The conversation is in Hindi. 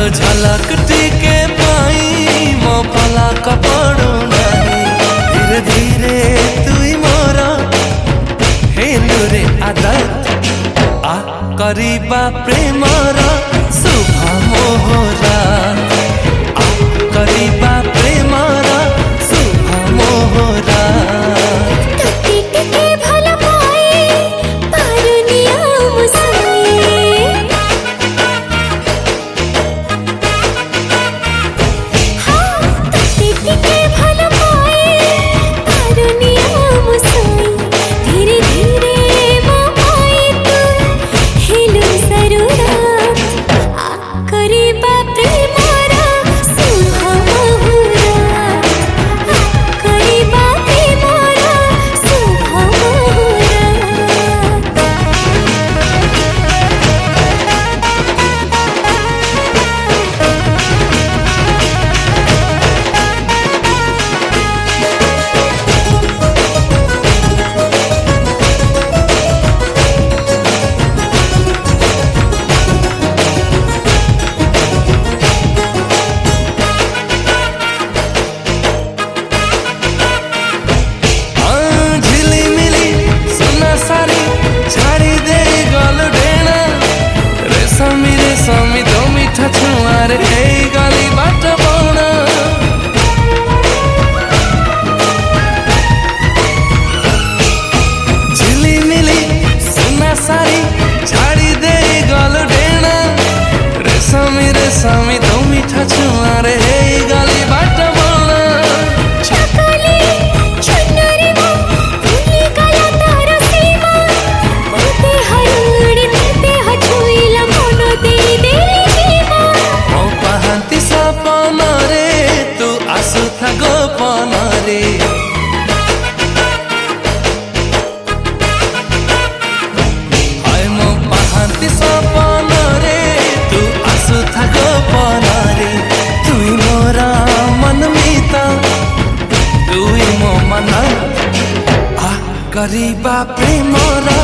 झलक टिके पाई मो पला कपड़ो नहीं धीरे धीरे तुई मोरा हेलु रे आदत आ करीबा प्रेमर शुभ मोहरा आ करीबा प्रेमर शुभ मोहरा छुआरे गली बाट बौना झिलिमिली सुना सारी झाड़ी दे गल डेना रेशमी रेशमी तो मीठा छुआरे गली बाट बौना गोपनरे हाय मो पाहांती सपनरे तू आसुथा गोपनरे तुई मोरा मनमिता तुई मो मन आ करीबा प्रेमरा